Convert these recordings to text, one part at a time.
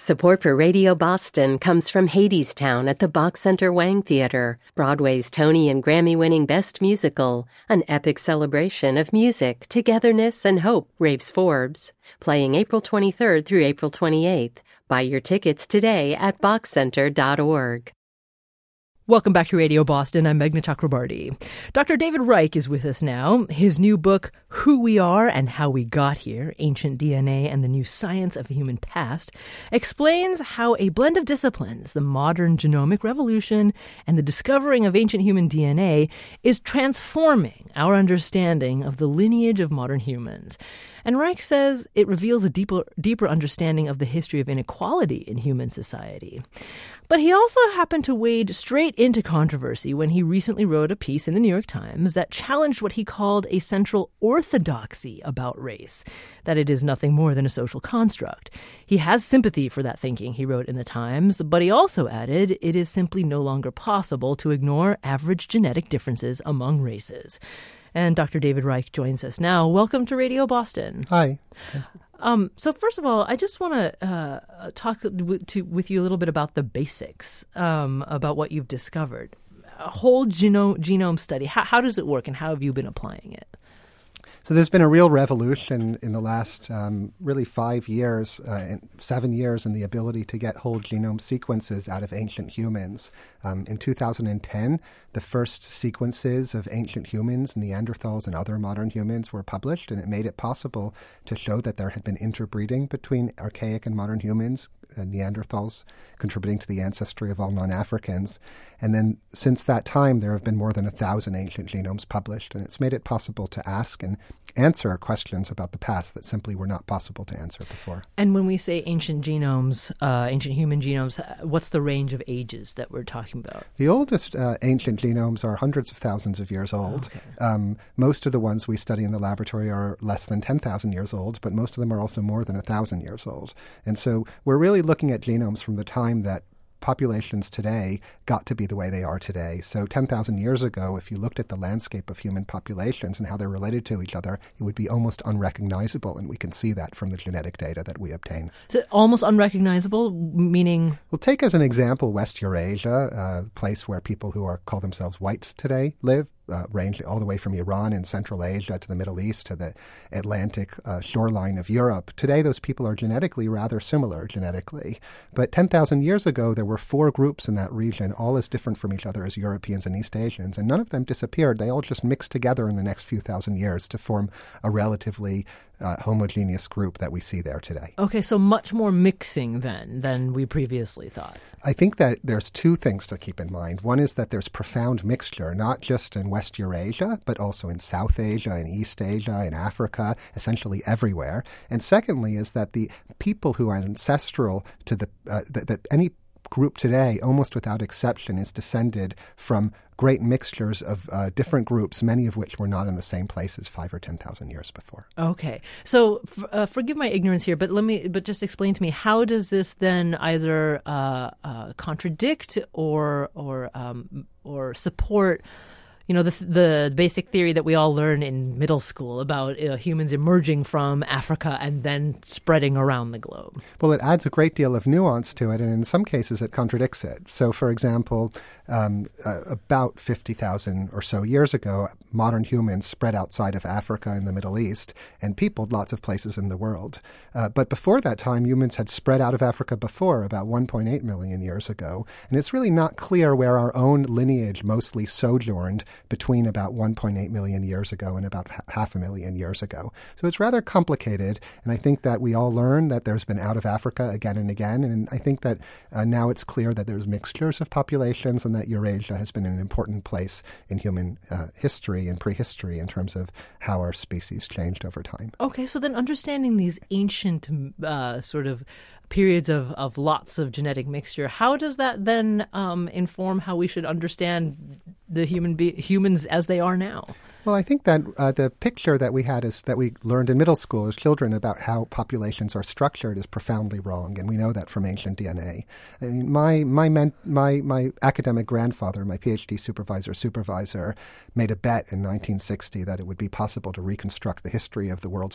Support for Radio Boston comes from Hadestown at the Bach Center Wang Theater, Broadway's Tony and Grammy-winning Best Musical, an epic celebration of music, togetherness, and hope, raves Forbes. Playing April 23rd through April 28th. Buy your tickets today at bachcenter.org. Welcome back to Radio Boston. I'm Meghna Chakrabarty. Dr. David Reich is with us now. His new book, Who We Are and How We Got Here, Ancient DNA and the New Science of the Human Past, explains how a blend of disciplines, the modern genomic revolution and the discovering of ancient human DNA, is transforming our understanding of the lineage of modern humans. And Reich says it reveals a deeper understanding of the history of inequality in human society. But he also happened to wade straight into controversy when he recently wrote a piece in the New York Times that challenged what he called a central orthodoxy about race, that it is nothing more than a social construct. He has sympathy for that thinking, he wrote in the Times, but he also added it is simply no longer possible to ignore average genetic differences among races. And Dr. David Reich joins us now. Welcome to Radio Boston. Hi. So first of all, I just want to talk with you a little bit about the basics, about what you've discovered. A whole genome study. How does it work, and how have you been applying it? So there's been a real revolution in the last really 5 years, 7 years in the ability to get whole genome sequences out of ancient humans. In 2010, the first sequences of ancient humans, Neanderthals and other modern humans were published, and it made it possible to show that there had been interbreeding between archaic and modern humans, Neanderthals contributing to the ancestry of all non-Africans. And then since that time, there have been more than 1,000 ancient genomes published, and it's made it possible to ask and answer questions about the past that simply were not possible to answer before. And when we say ancient genomes, ancient human genomes, what's the range of ages that we're talking about? The oldest ancient genomes are hundreds of thousands of years old. Okay. Most of the ones we study in the laboratory are less than 10,000 years old, but most of them are also more than 1,000 years old. And so we're really looking at genomes from the time that populations today got to be the way they are today. So 10,000 years ago, if you looked at the landscape of human populations and how they're related to each other, it would be almost unrecognizable, and we can see that from the genetic data that we obtain. So almost unrecognizable, meaning? Well, take as an example West Eurasia, a place where people who call themselves whites today live. Range all the way from Iran and Central Asia to the Middle East to the Atlantic shoreline of Europe. Today, those people are genetically rather similar genetically. But 10,000 years ago, there were 4 groups in that region, all as different from each other as Europeans and East Asians, and none of them disappeared. They all just mixed together in the next few thousand years to form a relatively homogeneous group that we see there today. Okay, so much more mixing then than we previously thought. I think that there's 2 things to keep in mind. One is that there's profound mixture, not just in West Eurasia, but also in South Asia, in East Asia, in Africa, essentially everywhere. And secondly is that the people who are ancestral to that any group today, almost without exception, is descended from great mixtures of different groups, many of which were not in the same places 5 or 10,000 years before. Okay, so forgive my ignorance here, but just explain to me, how does this then either contradict or support, the basic theory that we all learn in middle school about humans emerging from Africa and then spreading around the globe? Well, it adds a great deal of nuance to it, and in some cases it contradicts it. So, for example, about 50,000 or so years ago, modern humans spread outside of Africa and the Middle East and peopled lots of places in the world. But before that time, humans had spread out of Africa before, about 1.8 million years ago. And it's really not clear where our own lineage mostly sojourned between about 1.8 million years ago and about 500,000 years ago. So it's rather complicated. And I think that we all learn that there's been out of Africa again and again. And I think that now it's clear that there's mixtures of populations and that Eurasia has been an important place in human history and prehistory in terms of how our species changed over time. Okay, so then understanding these ancient sort of periods of lots of genetic mixture, how does that then inform how we should understand the humans as they are now? Well, I think that the picture that we had is that we learned in middle school as children about how populations are structured is profoundly wrong, and we know that from ancient DNA. I mean, my academic grandfather, my PhD supervisor, made a bet in 1960 that it would be possible to reconstruct the history of the world's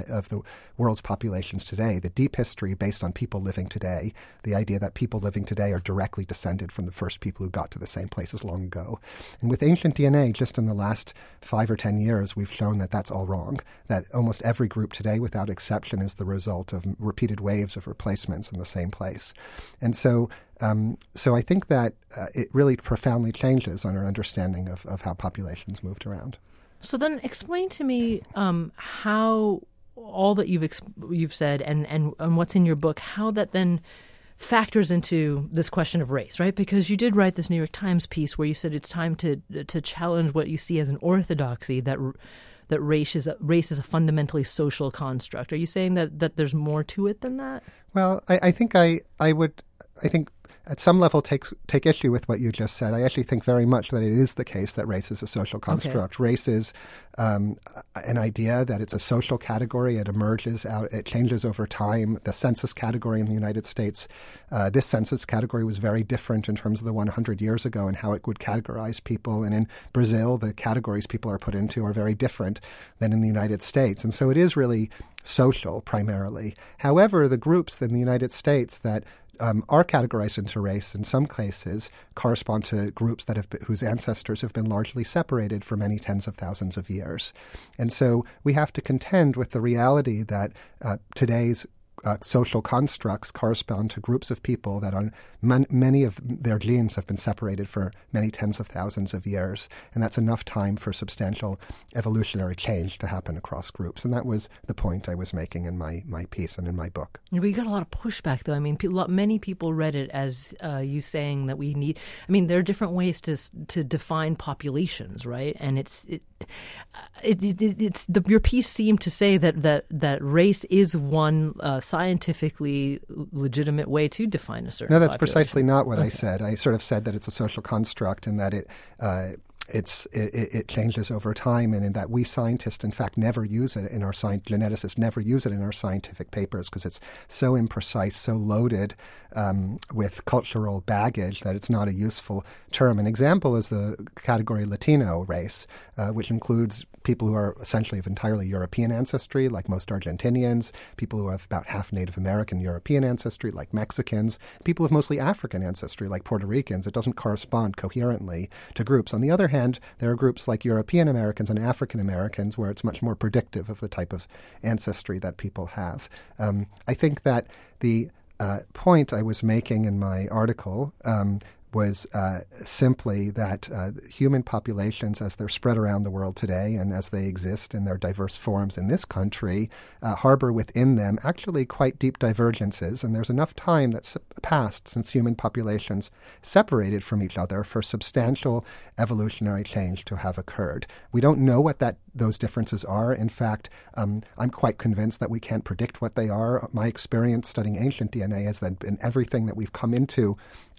populations today, the deep history based on people living today, the idea that people living today are directly descended from the first people who got to the same places long ago. And with ancient DNA, just in the last 5 or 10 years, we've shown that that's all wrong, that almost every group today, without exception, is the result of repeated waves of replacements in the same place. And so I think that it really profoundly changes on our understanding of how populations moved around. So then explain to me how all that you've said and what's in your book, how that then factors into this question of race, right? Because you did write this New York Times piece where you said it's time to challenge what you see as an orthodoxy that race is a fundamentally social construct. Are you saying that there's more to it than that? Well, I think I think at some level take issue with what you just said. I actually think very much that it is the case that race is a social construct. Okay. Race is an idea that it's a social category. It emerges out. It changes over time. The census category in the United States, this census category was very different in terms of the 100 years ago and how it would categorize people. And in Brazil, the categories people are put into are very different than in the United States. And so it is really social primarily. However, the groups in the United States that are categorized into race in some cases correspond to groups whose ancestors have been largely separated for many tens of thousands of years. And so we have to contend with the reality that today's social constructs correspond to groups of people that on many of their genes have been separated for many tens of thousands of years. And that's enough time for substantial evolutionary change to happen across groups. And that was the point I was making in my piece and in my book. We got a lot of pushback, though. I mean, many people read it as you saying that we need. I mean, there are different ways to define populations, right? And your piece seemed to say that race is one scientifically legitimate way to define a certain. No, that's population. Precisely not what I said. I sort of said that it's a social construct and that it changes over time, and in that we scientists, in fact, never use it in our geneticists never use it in our scientific papers because it's so imprecise, so loaded with cultural baggage that it's not a useful term. An example is the category Latino race, which includes people who are essentially of entirely European ancestry, like most Argentinians, people who have about half Native American European ancestry, like Mexicans, people with mostly African ancestry, like Puerto Ricans. It doesn't correspond coherently to groups. On the other hand, there are groups like European Americans and African Americans where it's much more predictive of the type of ancestry that people have. I think that the point I was making in my article was simply that human populations, as they're spread around the world today and as they exist in their diverse forms in this country, harbor within them actually quite deep divergences. And there's enough time that's passed since human populations separated from each other for substantial evolutionary change to have occurred. We don't know what those differences are. In fact, I'm quite convinced that we can't predict what they are. My experience studying ancient DNA has been everything that we've come into.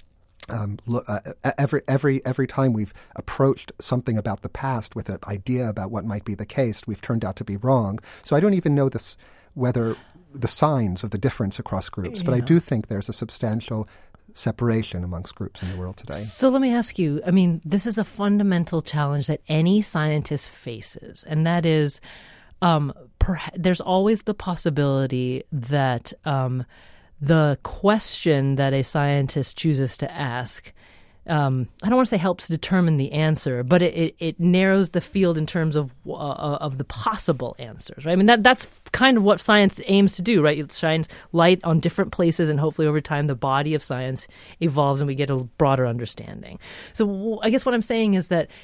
Every time we've approached something about the past with an idea about what might be the case, we've turned out to be wrong. So I don't even know whether the signs of the difference across groups, but I do think there's a substantial separation amongst groups in the world today. So let me ask you, I mean, this is a fundamental challenge that any scientist faces, and that is there's always the possibility that the question that a scientist chooses to ask, I don't want to say helps determine the answer, but it narrows the field in terms of the possible answers, right? I mean, that's kind of what science aims to do, right? It shines light on different places, and hopefully over time the body of science evolves and we get a broader understanding. So I guess what I'm saying is that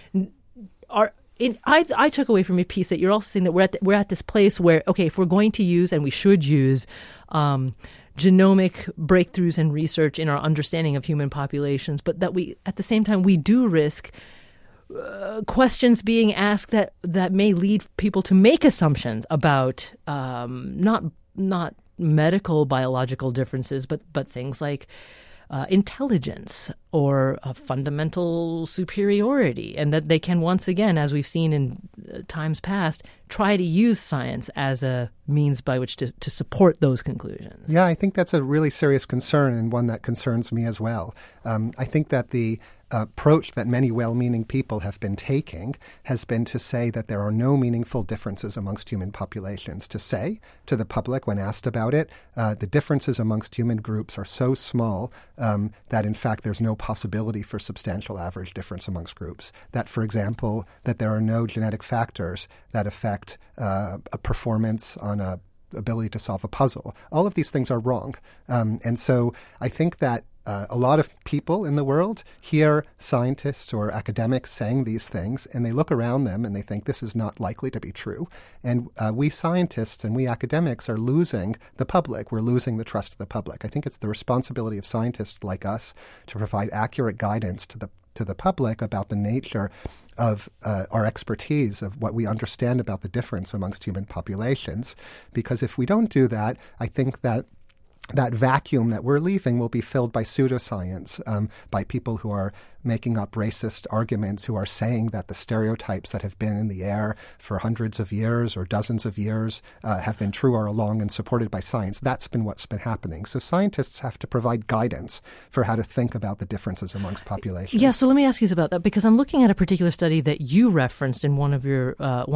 I took away from your piece that you're also saying that we're at this place where, okay, if we're going to use, and we should use, genomic breakthroughs and research in our understanding of human populations, but that we, at the same time, we do risk questions being asked that may lead people to make assumptions about not medical biological differences, but things like intelligence or a fundamental superiority, and that they can once again, as we've seen in times past, try to use science as a means by which to support those conclusions. Yeah, I think that's a really serious concern, and one that concerns me as well. I think that the approach that many well-meaning people have been taking has been to say that there are no meaningful differences amongst human populations. To say to the public when asked about it, the differences amongst human groups are so small that in fact there's no possibility for substantial average difference amongst groups. That, for example, that there are no genetic factors that affect a performance on a ability to solve a puzzle. All of these things are wrong. And so I think that a lot of people in the world hear scientists or academics saying these things, and they look around them and they think this is not likely to be true. And we scientists and we academics are losing the public. We're losing the trust of the public. I think it's the responsibility of scientists like us to provide accurate guidance to the public about the nature of our expertise, of what we understand about the difference amongst human populations. Because if we don't do that, I think that vacuum that we're leaving will be filled by pseudoscience, by people who are making up racist arguments, who are saying that the stereotypes that have been in the air for hundreds of years or dozens of years have been true all along and supported by science. That's been what's been happening. So scientists have to provide guidance for how to think about the differences amongst populations. Yeah, so let me ask you about that, because I'm looking at a particular study that you referenced in one of your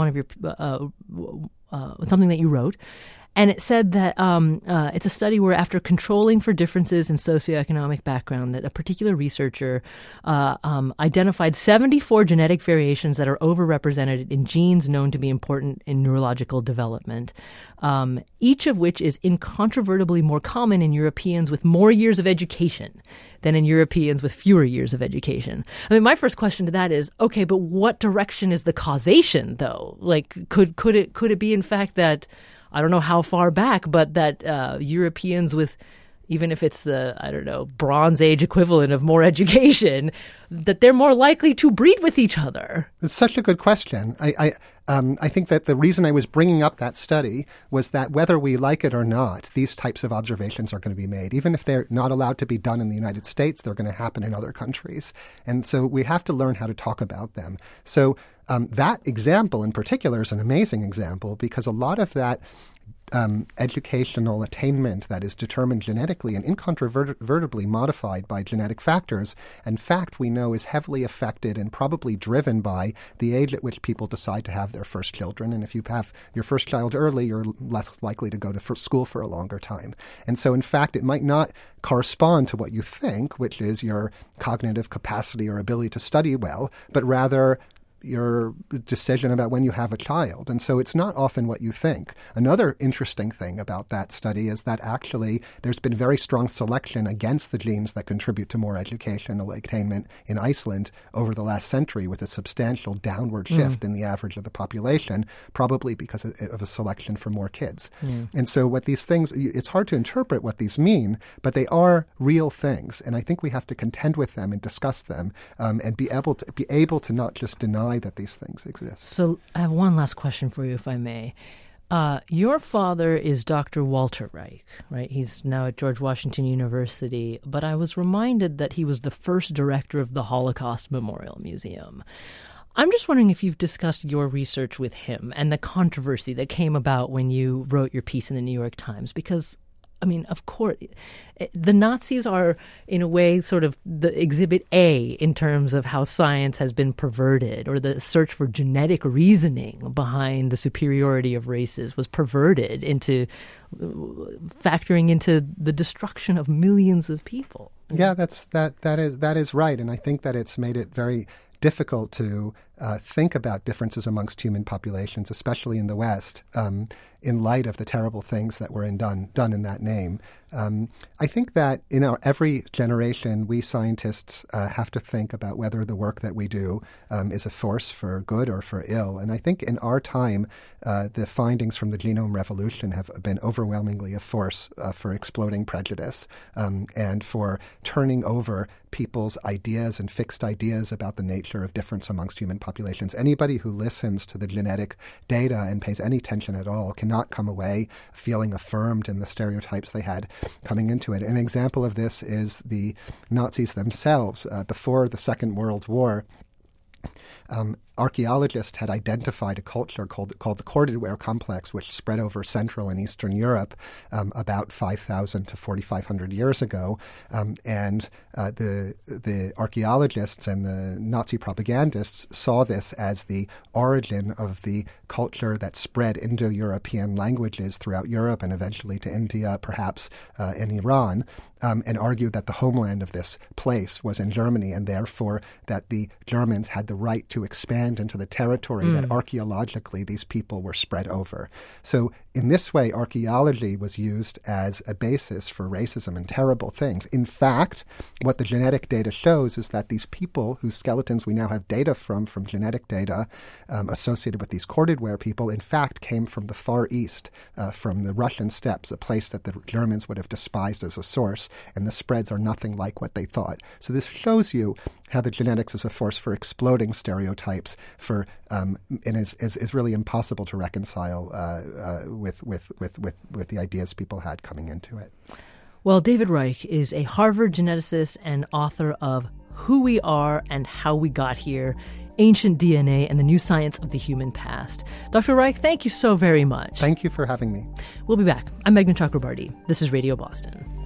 something that you wrote. And it said that it's a study where, after controlling for differences in socioeconomic background, that a particular researcher identified 74 genetic variations that are overrepresented in genes known to be important in neurological development, each of which is incontrovertibly more common in Europeans with more years of education than in Europeans with fewer years of education. I mean, my first question to that is, okay, but what direction is the causation, though? Like, could it be, in fact, that, I don't know how far back, but that Europeans with, even if it's the, Bronze Age equivalent of more education, that they're more likely to breed with each other? It's such a good question. I think that the reason I was bringing up that study was that whether we like it or not, these types of observations are going to be made. Even if they're not allowed to be done in the United States, they're going to happen in other countries. And so we have to learn how to talk about them. So that example in particular is an amazing example, because a lot of that educational attainment that is determined genetically and incontrovertibly modified by genetic factors, in fact, we know is heavily affected and probably driven by the age at which people decide to have their first children. And if you have your first child early, you're less likely to go to school for a longer time. And so, in fact, it might not correspond to what you think, which is your cognitive capacity or ability to study well, but rather your decision about when you have a child. And so it's not often what you think. Another interesting thing about that study is that actually there's been very strong selection against the genes that contribute to more educational attainment in Iceland over the last century, with a substantial downward shift in the average of the population, probably because of a selection for more kids. And so what these things, it's hard to interpret what these mean, but they are real things. And I think we have to contend with them and discuss them, and be able to not just deny that these things exist. So I have one last question for you, if I may. Your father is Dr. Walter Reich, right? He's now at George Washington University, but I was reminded that he was the first director of the Holocaust Memorial Museum. I'm just wondering if you've discussed your research with him and the controversy that came about when you wrote your piece in the New York Times, because I mean, of course, the Nazis are, in a way, sort of the exhibit A in terms of how science has been perverted, or the search for genetic reasoning behind the superiority of races was perverted into factoring into the destruction of millions of people. Yeah, that is right. And I think that it's made it very difficult to think about differences amongst human populations, especially in the West, in light of the terrible things that were done in that name. I think that in every generation, we scientists have to think about whether the work that we do is a force for good or for ill. And I think in our time, the findings from the genome revolution have been overwhelmingly a force for exploding prejudice, and for turning over people's ideas and fixed ideas about the nature of difference amongst human populations. Anybody who listens to the genetic data and pays any attention at all cannot come away feeling affirmed in the stereotypes they had coming into it. An example of this is the Nazis themselves. Before the Second World War, archaeologists had identified a culture called the corded ware complex, which spread over Central and Eastern Europe about 5,000 to 4,500 years ago. And the archaeologists and the Nazi propagandists saw this as the origin of the culture that spread Indo-European languages throughout Europe and eventually to India, perhaps in Iran. And argued that the homeland of this place was in Germany, and therefore that the Germans had the right to expand into the territory that archaeologically these people were spread over. So in this way, archaeology was used as a basis for racism and terrible things. In fact, what the genetic data shows is that these people whose skeletons we now have data from genetic data associated with these corded ware people, in fact came from the Far East, from the Russian steppes, a place that the Germans would have despised as a source. And the spreads are nothing like what they thought. So this shows you how the genetics is a force for exploding stereotypes, and is really impossible to reconcile with the ideas people had coming into it. Well, David Reich is a Harvard geneticist and author of Who We Are and How We Got Here, Ancient DNA and the New Science of the Human Past. Dr. Reich, thank you so very much. Thank you for having me. We'll be back. I'm Meghna Chakrabarty. This is Radio Boston.